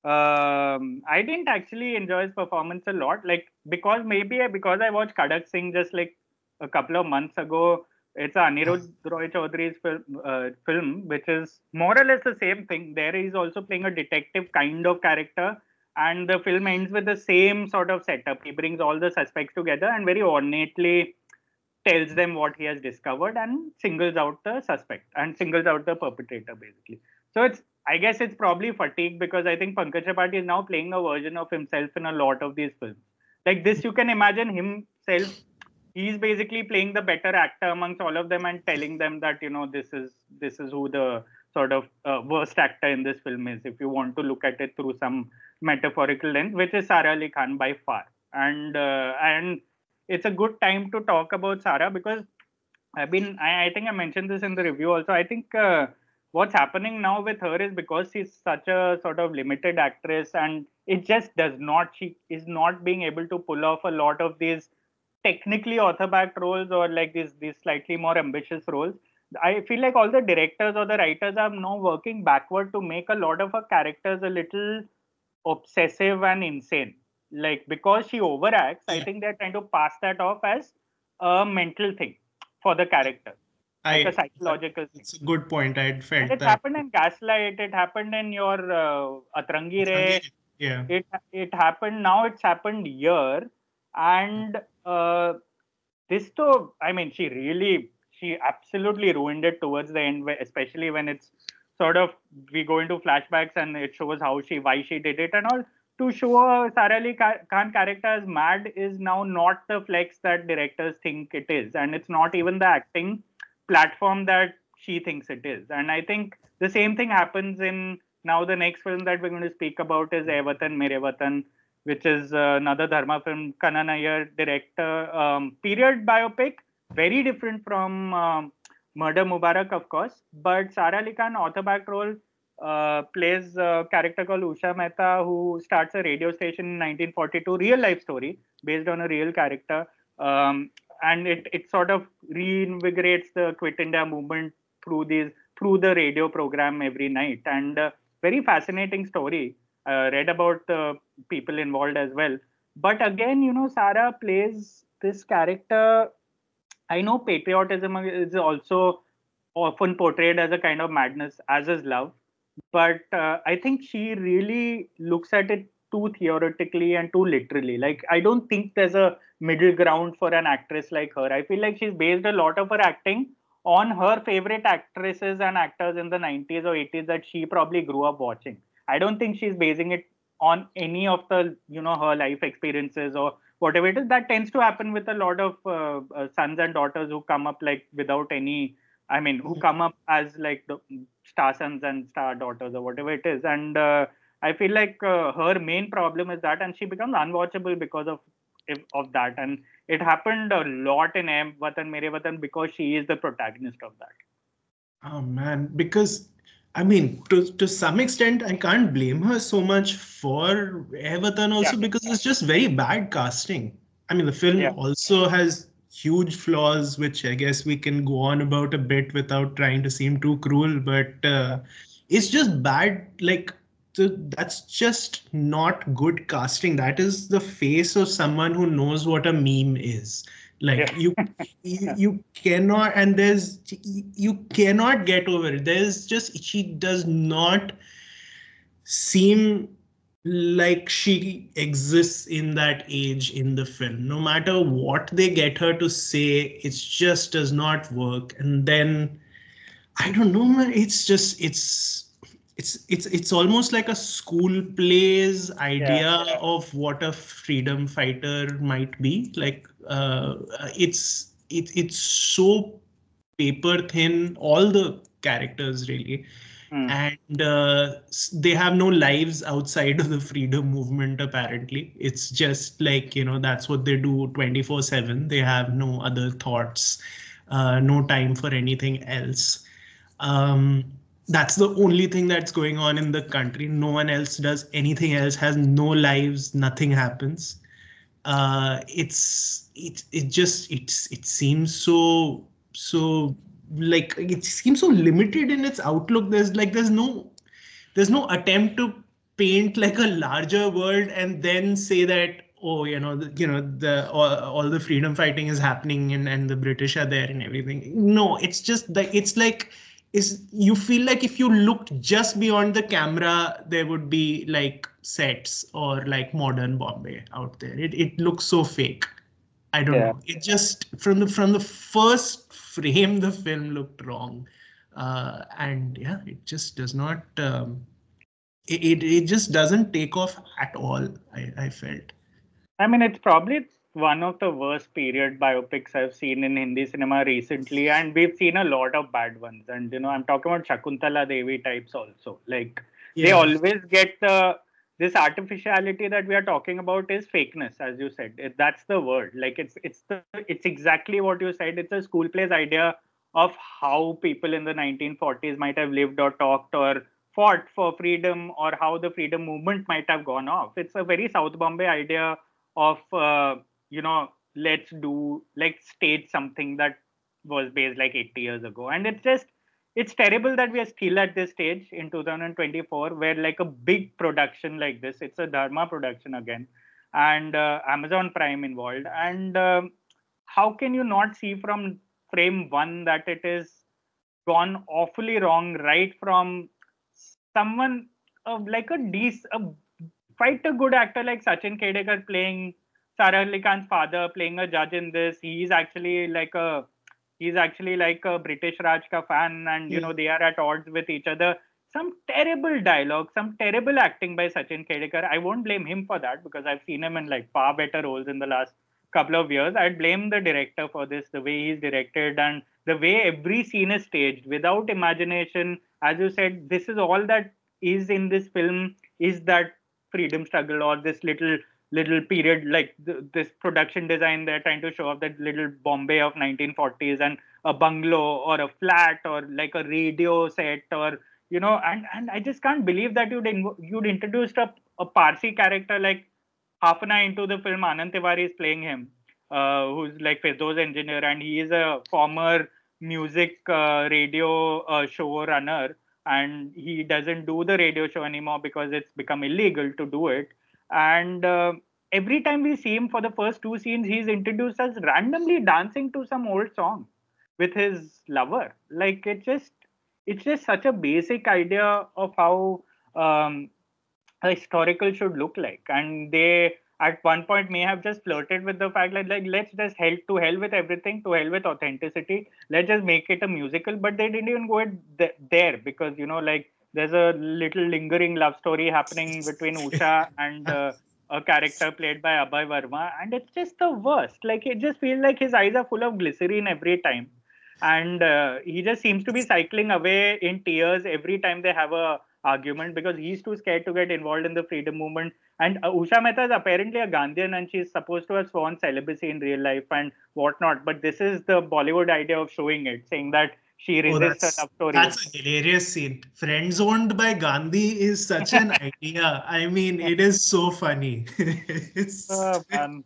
Um, I didn't actually enjoy his performance a lot, like because maybe because I watched Kadak Singh just like a couple of months ago. It's Anirudh Roy Chaudhary's film, uh, film, which is more or less the same thing. There he's also playing a detective kind of character, and the film ends with the same sort of setup. He brings all the suspects together and very ornately tells them what he has discovered and singles out the suspect and singles out the perpetrator, basically. So it's, I guess it's probably fatigue, because I think Pankaj Tripathi is now playing a version of himself in a lot of these films. Like this, you can imagine himself. He's basically playing the better actor amongst all of them and telling them that, you know, this is this is who the sort of uh, worst actor in this film is, if you want to look at it through some metaphorical lens, which is Sara Ali Khan by far. And uh, and it's a good time to talk about Sara, because I've been, I, I think I mentioned this in the review also. I think uh, what's happening now with her is because she's such a sort of limited actress, and it just does not, she is not being able to pull off a lot of these technically author-backed roles, or like these these slightly more ambitious roles. I feel like all the directors or the writers are now working backward to make a lot of her characters a little obsessive and insane. Like, because she overacts, I Yeah. think they're trying to pass that off as a mental thing for the character, like a I, psychological thing. it's a good point. I'd And felt it that. happened in Gaslight. It happened in your uh, Atrangi Re. Yeah. It it happened now. It's happened here, and uh, this too. I mean, she really, she absolutely ruined it towards the end, where- especially when it's sort of, we go into flashbacks and it shows how she, why she did it and all. To show a Sara Ali Ka- Khan character as mad is now not the flex that directors think it is, and it's not even the acting platform that she thinks it is. And I think the same thing happens in, now the next film that we're going to speak about is Ae Watan Mere Watan, which is uh, another Dharma film. Kannan Iyer director, um, period biopic, very different from um, Murder Mubarak, of course. But Sara Ali Khan, author-backed role, uh, plays a character called Usha Mehta, who starts a radio station in nineteen forty-two, real life story based on a real character. Um, and it, it sort of reinvigorates the Quit India movement through these, through the radio program every night. And uh, very fascinating story. Uh, read about the people involved as well. But again, you know, Sara plays this character. I know patriotism is also often portrayed as a kind of madness, as is love. But uh, I think she really looks at it too theoretically and too literally. Like, I don't think there's a middle ground for an actress like her. I feel like she's based a lot of her acting on her favorite actresses and actors in the nineties or eighties that she probably grew up watching. I don't think she's basing it on any of the, you know, her life experiences or whatever it is. That tends to happen with a lot of uh, uh, sons and daughters who come up like without any, I mean, who come up as like the star sons and star daughters or whatever it is. And uh, I feel like uh, her main problem is that, and she becomes unwatchable because of of that. And it happened a lot in Ae Watan Mere Watan because she is the protagonist of that. Oh man, because I mean, to to some extent, I can't blame her so much for Ae Watan also, Yeah. because it's just very bad casting. I mean, the film Yeah. also has huge flaws, which I guess we can go on about a bit without trying to seem too cruel, but uh, it's just bad. Like, th- that's just not good casting. That is the face of someone who knows what a meme is. Like, Yeah. you, you, you cannot, and there's, you cannot get over it. There's just, she does not seem like she exists in that age in the film. No matter what they get her to say, it just does not work. And then I don't know, man. It's just it's it's it's it's almost like a school plays idea Yeah. of what a freedom fighter might be. Like uh, it's it, it's so paper thin. All the characters really. Hmm. And uh, s- they have no lives outside of the freedom movement, apparently. It's just like, you know, that's what they do twenty-four seven. They have no other thoughts, uh, no time for anything else. Um, that's the only thing that's going on in the country. No one else does anything else, has no lives, nothing happens. Uh, it's it it just it's it seems so so like it seems so limited in its outlook. There's like there's no there's no attempt to paint like a larger world and then say that, oh, you know, the, you know, the all, all the freedom fighting is happening and, and the British are there and everything. No, it's just that it's like is you feel like if you looked just beyond the camera, there would be like sets or like modern Bombay out there. It it looks so fake. I don't Yeah. know. It just from the from the first frame, the film looked wrong, uh, and yeah, it just does not. Um, it, it it just doesn't take off at all. I I felt. I mean, it's probably one of the worst period biopics I've seen in Hindi cinema recently, and we've seen a lot of bad ones. And you know, I'm talking about Shakuntala Devi types also. Like they Yeah. always get the this artificiality that we are talking about is fakeness, as you said. It, that's the word. Like it's it's the it's exactly what you said. It's a school plays idea of how people in the nineteen forties might have lived or talked or fought for freedom, or how the freedom movement might have gone off. It's a very South Bombay idea of uh, you know let's do like stage something that was based like eighty years ago, and it's just it's terrible that we are still at this stage in two thousand twenty-four where like a big production like this, it's a Dharma production again, and uh, Amazon Prime involved, and um, how can you not see from frame one that it is gone awfully wrong right from someone uh, like a dec- a quite a good actor like Sachin Khedekar playing Sara Ali Khan's father, playing a judge in this. He's actually like a he's actually like a British Raj ka fan, and you Yeah. know they are at odds with each other. Some terrible dialogue, some terrible acting by Sachin Khedekar. I won't blame him for that because I've seen him in like far better roles in the last couple of years. I'd blame the director for this, the way he's directed and the way every scene is staged without imagination. As you said, this is all that is in this film is that freedom struggle or this little little period like th- this production design they're trying to show off that little Bombay of nineteen forties and a bungalow or a flat or like a radio set or you know and and I just can't believe that you'd in, you'd introduced a, a Parsi character like half an hour into the film. Anand Tiwari is playing him, uh, who's like Fezdo's engineer, and he is a former music uh, radio uh, show runner, and he doesn't do the radio show anymore because it's become illegal to do it. And uh, every time we see him for the first two scenes, he's introduced as randomly dancing to some old song with his lover. Like it just, it's just such a basic idea of how um, a historical should look like, and they at one point may have just flirted with the fact that like let's just hell to hell with everything, to hell with authenticity, let's just make it a musical. But they didn't even go it th- there because you know like there's a little lingering love story happening between Usha and uh, a character played by Abhay Verma, and it's just the worst. Like it just feels like his eyes are full of glycerine every time, and uh, he just seems to be cycling away in tears every time they have a argument because he's too scared to get involved in the freedom movement. And uh, Usha Mehta is apparently a Gandhian and she's supposed to have sworn celibacy in real life and whatnot. But this is the Bollywood idea of showing it, saying that she Oh, resists her that's love stories. that's a hilarious scene. Friend zoned by Gandhi is such an idea. I mean, it is so funny. It's Oh, man,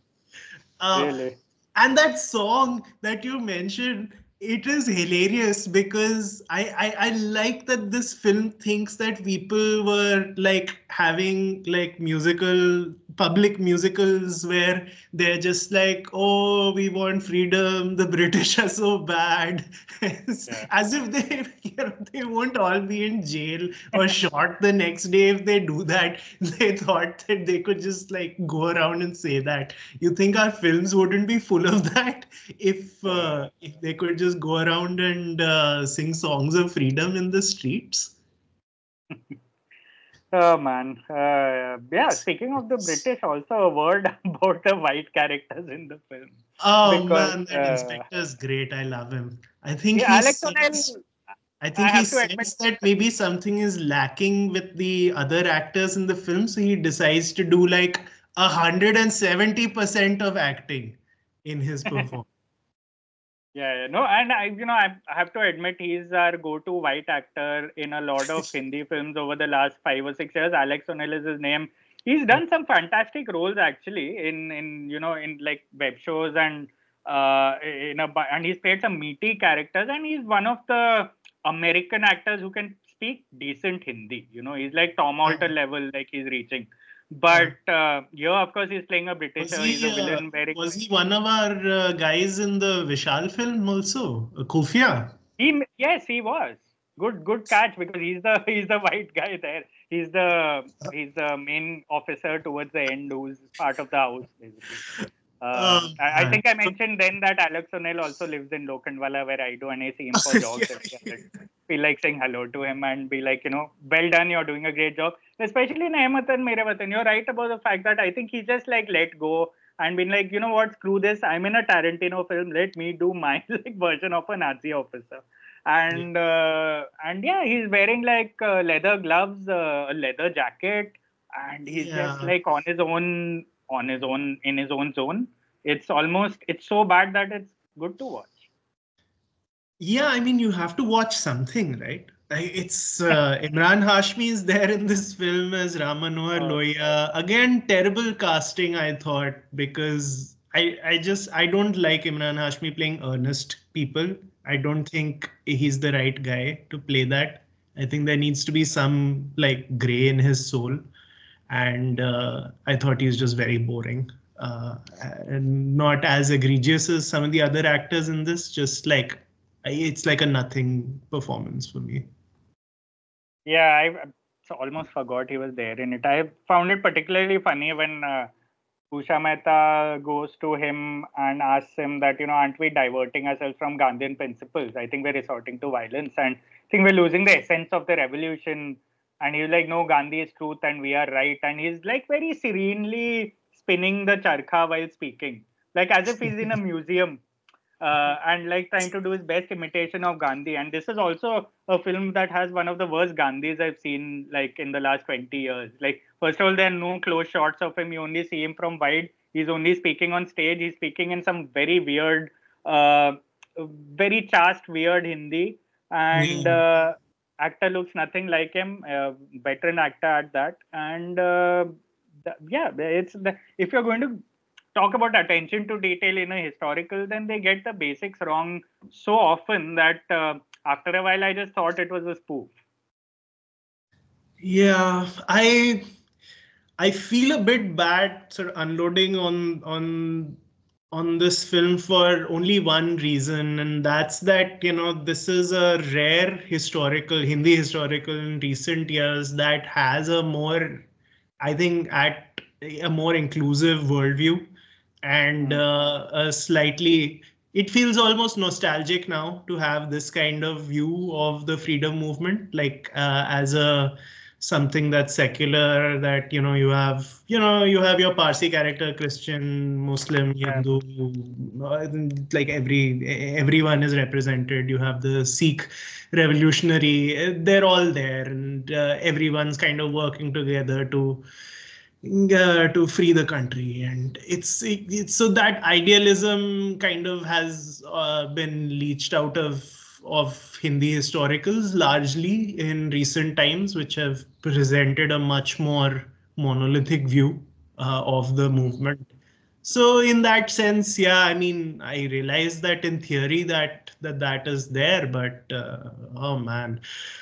uh, really. and that song that you mentioned, it is hilarious because I, I I like that this film thinks that people were like having like musical public musicals where they're just like, oh, we want freedom, the British are so bad. Yeah. As if they, you know, they won't all be in jail or shot the next day if they do that. They thought that they could just like go around and say that. You think our films wouldn't be full of that if Yeah. uh, if they could just go around and uh, sing songs of freedom in the streets? Oh man, uh, yeah. Speaking of the British, also a word about the white characters in the film, Oh because man, that uh, inspector is great. I love him. I think yeah, he Alex sensed. O'Neill. I I think he have to admit, sensed that maybe something is lacking with the other actors in the film, so he decides to do like a hundred and seventy percent of acting in his performance. yeah, yeah, no, and I, you know, I, I have to admit he's our go-to white actor in a lot of Hindi films over the last five or six years. Alex O'Neill is his name. He's done some fantastic roles actually in, in you know, in like web shows and uh, in a bu- and he's played some meaty characters, and he's one of the American actors who can speak decent Hindi. You know, he's like Tom Alter level, like he's reaching. But uh, here, of course, he's playing a Britisher. Was he, He's a uh, villain. Very was he one of our uh, guys in the Vishal film also? Uh, Khufia? he yes, he was good. Good catch because he's the he's the white guy there. He's the he's the main officer towards the end who's part of the house basically. Oh, Um, I, I man. think I mentioned then that Alex O'Neill also lives in Lokhandwala where I do, and I see him for jogs Yeah. every other day. Feel like saying hello to him and be like, you know, well done, you're doing a great job. Especially in Ahmed and Mere Watan. You're right about the fact that I think he just like let go and been like, you know what, screw this. I'm in a Tarantino film. Let me do my like version of a Nazi officer. And uh, and yeah, he's wearing like uh, leather gloves, uh, a leather jacket, and he's just Yeah. like on his own, on his own, in his own zone. It's almost, it's so bad that it's good to watch. Yeah, I mean, you have to watch something, right? I- It's uh, Imran Hashmi is there in this film as Ram Manohar Uh, Lohia. Again, terrible casting, I thought, because I, I just I don't like Imran Hashmi playing earnest people. I don't think he's the right guy to play that. I think there needs to be some like gray in his soul, and uh, I thought he's just very boring. Uh, and not as egregious as some of the other actors in this. Just like it's like a nothing performance for me. yeah, I almost forgot he was there in it. I found it particularly funny when uh, Usha Mehta goes to him and asks him that, you know, aren't we diverting ourselves from Gandhian principles? I think we're resorting to violence and I think we're losing the essence of the revolution. And he's like, no, Gandhi is truth and we are right. And he's like very serenely spinning the charkha while speaking, like as if he's in a museum. Uh, and like trying to do his best imitation of Gandhi. And this is also a film that has one of the worst Gandhis I've seen like in the last twenty years. Like, first of all, there are no close shots of him. You only see him from wide. He's only speaking on stage. He's speaking in some very weird, uh, very chaste, weird Hindi. And Yeah. uh, actor looks nothing like him. Uh, veteran actor at that. And uh, the, yeah, it's the, if you're going to talk about attention to detail in a historical, then they get the basics wrong so often that uh, after a while I just thought it was a spoof. Yeah, I I feel a bit bad sort of unloading on on on this film for only one reason, and that's that, you know, this is a rare historical Hindi historical in recent years that has a more, I think, at a more inclusive worldview and Mm. uh, a slightly, it feels almost nostalgic now to have this kind of view of the freedom movement, like uh, as a something that's secular, that, you know, you have, you know, you have your Parsi character, Christian, Muslim, Yeah. Hindu, uh, like every everyone is represented. You have the Sikh revolutionary, they're all there, and uh, everyone's kind of working together to uh, to free the country. And it's, it's so that idealism kind of has uh, been leached out of of Hindi historicals largely in recent times, which have presented a much more monolithic view uh, of the movement. So in that sense, yeah, I mean, I realize that in theory that that that is there, but uh, oh man.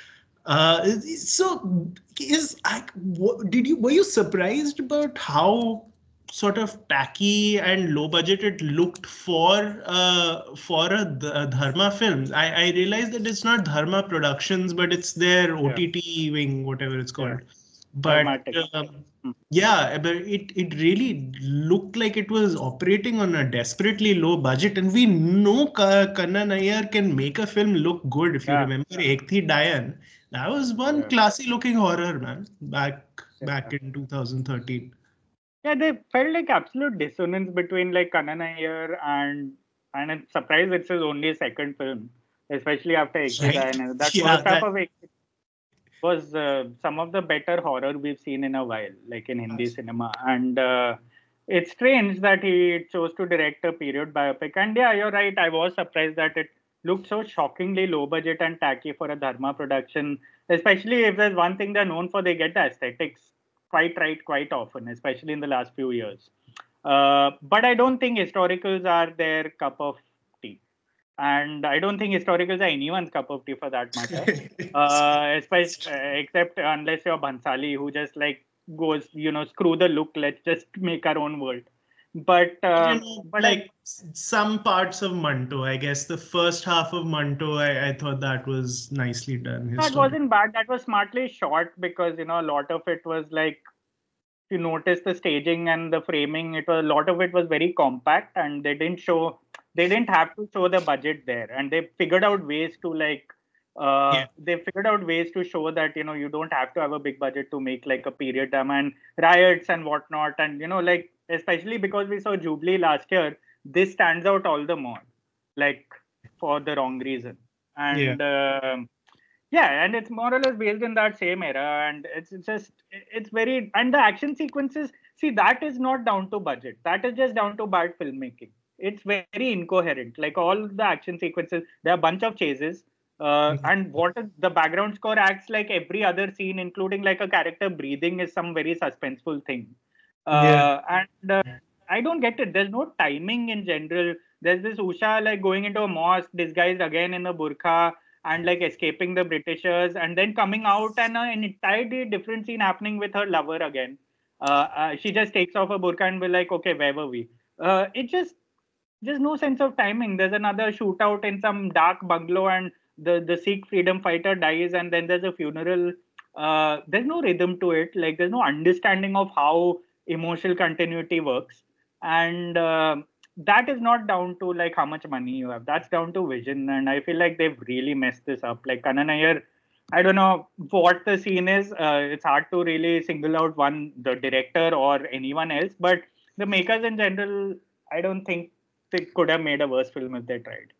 Uh, so is I what, did you were you surprised about how sort of tacky and low budget it looked for uh, for a, a Dharma film? I, I realized that it's not Dharma Productions, but it's their Yeah. O T T wing, whatever it's Yeah. called. But Pragmatic. um, Mm. yeah, but it it really looked like it was operating on a desperately low budget, and we know Ka- Kannan Nayyar can make a film look good. If you Yeah. remember Ek Thi Dayan, that was one Yeah. classy looking horror, man, back back Yeah. in two thousand thirteen. Yeah, they felt like absolute dissonance between like Kannan Iyer and and I'm surprised it's his only second film, especially after Ek Thi Right? Dayan. That Yeah, first half that. of Ek Thi was uh, some of the better horror we've seen in a while, like in Hindi cinema. And uh, it's strange that he chose to direct a period biopic. And yeah, you're right. I was surprised that it looked so shockingly low budget and tacky for a Dharma production, especially if there's one thing they're known for, they get the aesthetics quite right quite often, especially in the last few years. Uh, but I don't think historicals are their cup of tea. And I don't think historicals are anyone's cup of tea for that matter. Uh, especially, uh, except unless you're Bhansali, who just like goes, you know, screw the look, let's just make our own world. But uh, you know, but like I, some parts of Manto, I guess the first half of Manto, I, I thought that was nicely done. His that story. wasn't bad. That was smartly shot because you know a lot of it was like, if you notice the staging and the framing, it was a lot of it was very compact, and they didn't show, they didn't have to show the budget there, and they figured out ways to like, uh, Yeah. they figured out ways to show that you know you don't have to have a big budget to make like a period drama and riots and whatnot, and you know like especially because we saw Jubilee last year, this stands out all the more, like for the wrong reason, Yeah. and. um yeah, and it's more or less based in that same era, and it's, it's just it's very, and the action sequences, see, that is not down to budget, that is just down to bad filmmaking. It's very incoherent, like all the action sequences, there are a bunch of chases, uh, Mhm. and what is, the background score acts like every other scene, including like a character breathing is some very suspenseful thing, Yeah. uh, and uh, I don't get it, there's no timing in general. There's this Usha like going into a mosque disguised again in a burqa and like escaping the Britishers, and then coming out and uh, an entirely different scene happening with her lover again. Uh, uh, she just takes off her burqa and be like, okay, where were we? Uh, it just, there's no sense of timing. There's another shootout in some dark bungalow, and the the Sikh freedom fighter dies, and then there's a funeral. Uh, there's no rhythm to it. Like there's no understanding of how emotional continuity works, and uh, that is not down to like how much money you have. That's down to vision, and I feel like they've really messed this up. Like Kanan Iyer, I don't know what the scene is. Uh, it's hard to really single out one, the director or anyone else, but the makers in general, I don't think they could have made a worse film if they tried.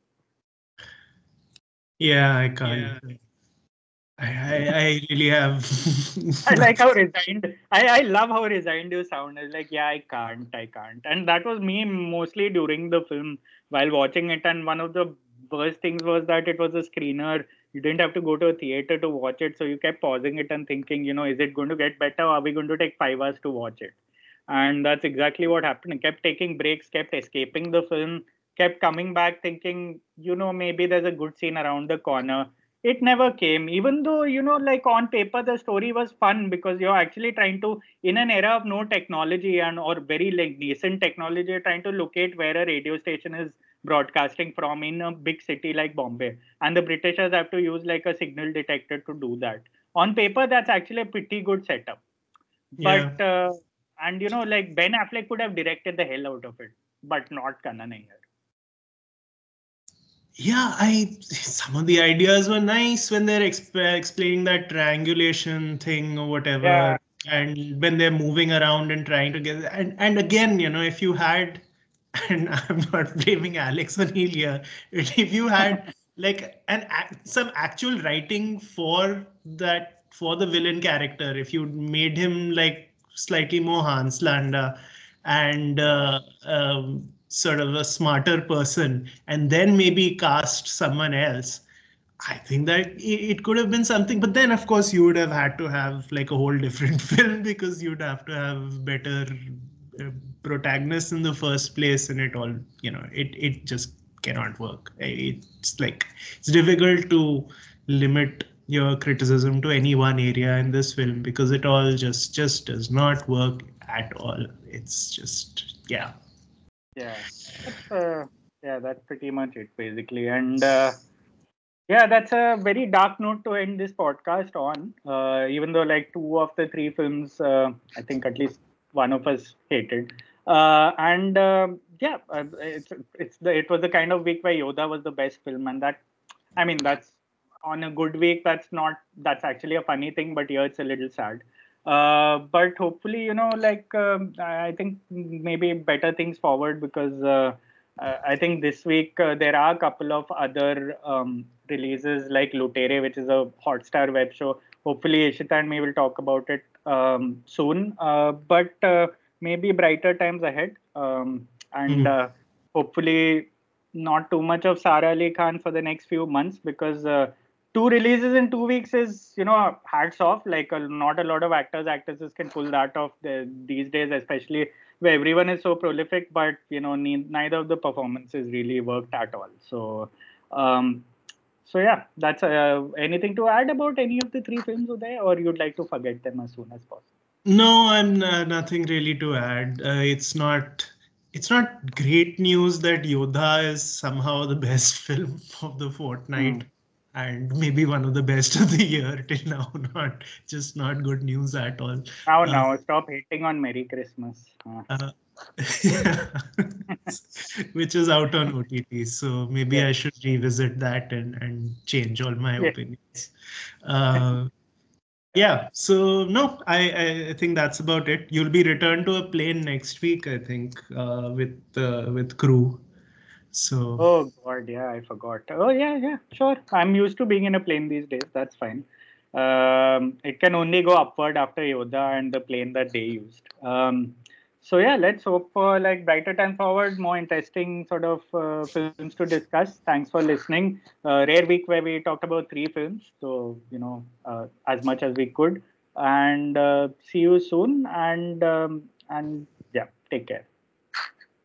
Yeah, I can't. I, I, I really have. I like how resigned. I, I love how resigned you sound. It's like, yeah, I can't, I can't. And that was me mostly during the film while watching it. And one of the worst things was that it was a screener. You didn't have to go to a theater to watch it. So you kept pausing it and thinking, you know, is it going to get better? Or are we going to take five hours to watch it? And that's exactly what happened. I kept taking breaks, kept escaping the film, kept coming back thinking, you know, maybe there's a good scene around the corner. It never came, even though, you know, like on paper the story was fun because you're actually trying to, in an era of no technology and or very like decent technology, you're trying to locate where a radio station is broadcasting from in a big city like Bombay, and the Britishers have to use like a signal detector to do that. On paper that's actually a pretty good setup, Yeah. but uh, and you know like Ben Affleck could have directed the hell out of it, but not Kanan Iyer. Yeah, I some of the ideas were nice when they're exp- explaining that triangulation thing or Yeah, whatever, and when they're moving around and trying to get and and again, you know, if you had, and I'm not blaming Alex O'Neill here, if you had like an ac- some actual writing for that for the villain character, if you made him like slightly more Hans Landa and uh, um, sort of a smarter person, and then maybe cast someone else, I think that it could have been something. But then, of course, you would have had to have like a whole different film because you'd have to have better uh, protagonists in the first place, and it all, you know, it it just cannot work. It's like it's difficult to limit your criticism to any one area in this film because it all just just does not work at all. It's just, yeah. yeah, that's uh, yeah, that's pretty much it basically, and uh, yeah, that's a very dark note to end this podcast on. Uh, even though like two of the three films, uh, I think at least one of us hated, uh, and um yeah, uh, it's it's the it was the kind of week where Yoda was the best film, and that, I mean, that's on a good week. That's not, that's actually a funny thing, but yeah, it's a little sad. Uh, but hopefully, you know, like um, I I think maybe better things forward because uh, uh, I think this week uh, there are a couple of other um, releases like Lutere, which is a Hotstar web show. Hopefully, Ishita and me will talk about it um, soon. Uh, but uh, maybe brighter times ahead. Um, and Mm. uh, hopefully not too much of Sara Ali Khan for the next few months because uh, two releases in two weeks is, you know, hats off. Like uh, not a lot of actors, actresses can pull that off the, these days, especially where everyone is so prolific. But you know, ne- neither of the performances really worked at all. So, um, so yeah, that's uh, anything to add about any of the three films, Uday, or you'd like to forget them as soon as possible? No, I'm uh, nothing really to add. Uh, it's not. It's not great news that Yodha is somehow the best film of the fortnight Hmm. and maybe one of the best of the year till now. Not just not good news at all. Now, Uh, now, stop hating on Merry Christmas. Uh, uh, yeah. Which is out on O T T, so maybe yeah, I should revisit that and and change all my yeah. opinions. Uh, Yeah, so no, I, I I think that's about it. You'll be returned to a plane next week, I think, uh, with uh, with crew. So Oh God, yeah, I forgot. Oh yeah, yeah, sure. I'm used to being in a plane these days. That's fine. Um, it can only go upward after Yoda and the plane that they used. Um, so yeah, let's hope for like brighter time forward, more interesting sort of uh, films to discuss. Thanks for listening. Uh, rare week where we talked about three films, so you know uh, as much as we could. And uh, see you soon. And um, and yeah, take care.